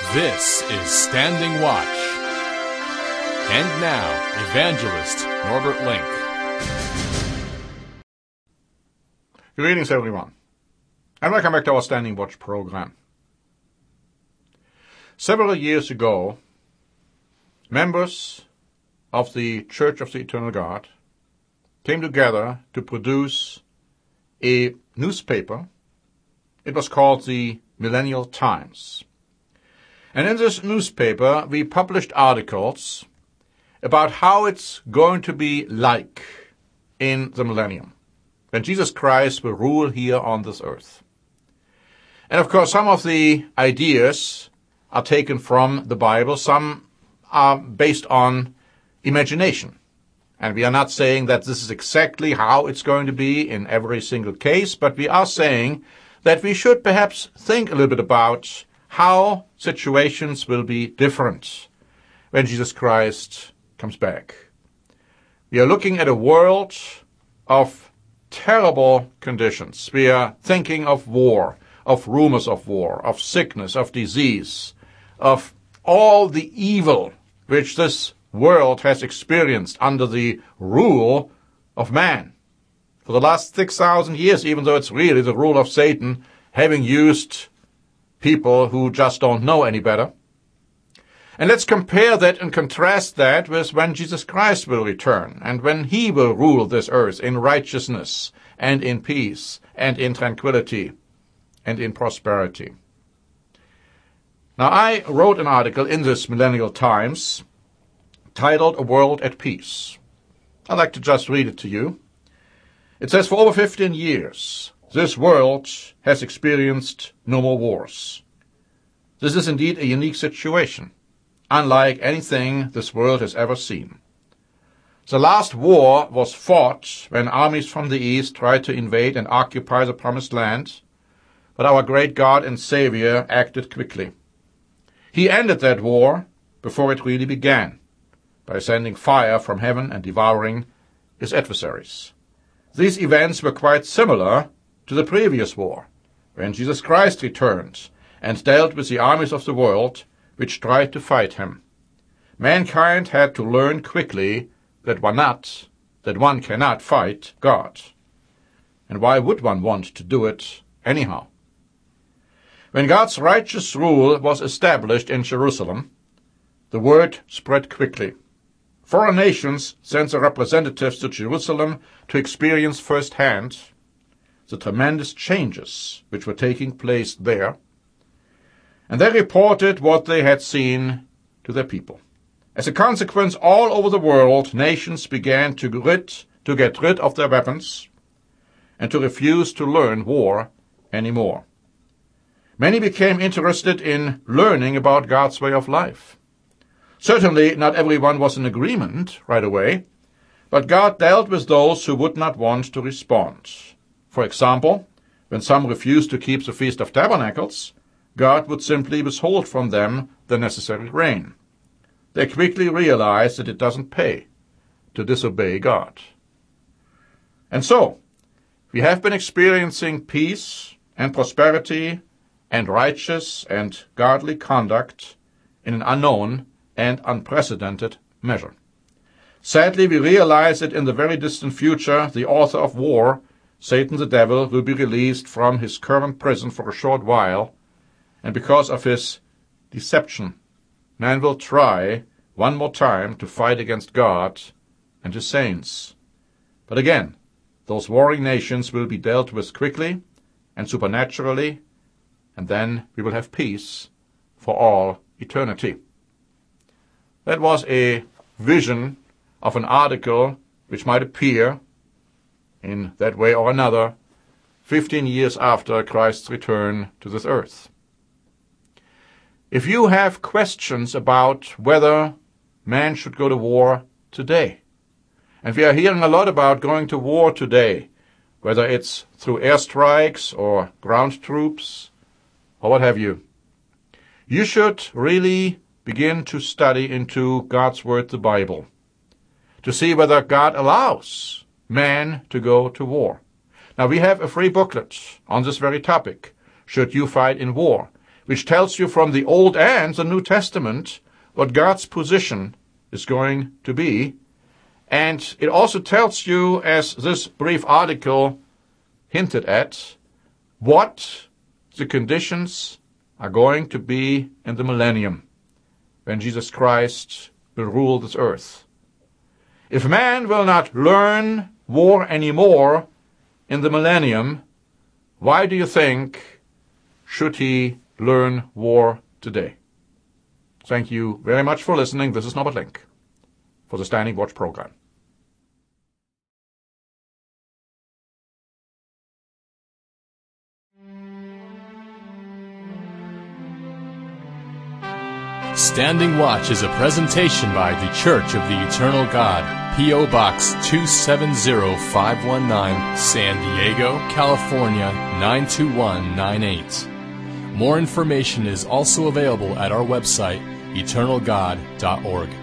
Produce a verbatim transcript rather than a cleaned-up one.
This is Standing Watch. And now, Evangelist Norbert Link. Greetings, everyone, and welcome back to our Standing Watch program. Several years ago, members of the Church of the Eternal God came together to produce a newspaper. It was called the Millennial Times. And in this newspaper, we published articles about how it's going to be like in the millennium, when Jesus Christ will rule here on this earth. And of course, some of the ideas are taken from the Bible. Some are based on imagination. And we are not saying that this is exactly how it's going to be in every single case, but we are saying that we should perhaps think a little bit about how situations will be different when Jesus Christ comes back. We are looking at a world of terrible conditions. We are thinking of war, of rumors of war, of sickness, of disease, of all the evil which this world has experienced under the rule of man. For the last six thousand years, even though it's really the rule of Satan, having used people who just don't know any better. And let's compare that and contrast that with when Jesus Christ will return and when he will rule this earth in righteousness and in peace and in tranquility and in prosperity. Now, I wrote an article in this Millennial Times titled A World at Peace. I'd like to just read it to you. It says, for over fifteen years, this world has experienced no more wars. This is indeed a unique situation, unlike anything this world has ever seen. The last war was fought when armies from the east tried to invade and occupy the promised land, but our great God and Savior acted quickly. He ended that war before it really began, by sending fire from heaven and devouring his adversaries. These events were quite similar to the previous war, when Jesus Christ returned and dealt with the armies of the world which tried to fight him. Mankind had to learn quickly that one not, that one cannot fight God. And why would one want to do it anyhow? When God's righteous rule was established in Jerusalem, the word spread quickly. Foreign nations sent their representatives to Jerusalem to experience firsthand the tremendous changes which were taking place there, and they reported what they had seen to their people. As a consequence, all over the world, nations began to, rid, to get rid of their weapons and to refuse to learn war anymore. Many became interested in learning about God's way of life. Certainly, not everyone was in agreement right away, but God dealt with those who would not want to respond. For example, when some refused to keep the Feast of Tabernacles, God would simply withhold from them the necessary rain. They quickly realized that it doesn't pay to disobey God. And so, we have been experiencing peace and prosperity and righteous and godly conduct in an unknown and unprecedented measure. Sadly, we realize that in the very distant future, the author of war, Satan the devil, will be released from his current prison for a short while, and because of his deception, man will try one more time to fight against God and his saints. But again, those warring nations will be dealt with quickly and supernaturally, and then we will have peace for all eternity. That was a vision of an article which might appear in that way or another fifteen years after Christ's return to this earth. If you have questions about whether man should go to war today, and we are hearing a lot about going to war today, whether it's through airstrikes or ground troops or what have you, you should really begin to study into God's Word, the Bible, to see whether God allows man to go to war. Now, we have a free booklet on this very topic, Should You Fight in War? which tells you from the Old and the New Testament what God's position is going to be. And it also tells you, as this brief article hinted at, what the conditions are going to be in the millennium, when Jesus Christ will rule this earth. If man will not learn war anymore in the millennium, why do you think should he learn war today? Thank you very much for listening. This is Norbert Link for the Standing Watch program. Standing Watch is a presentation by The Church of the Eternal God, P O Box two seven zero five one nine, San Diego, California nine two one nine eight. More information is also available at our website, eternal god dot org.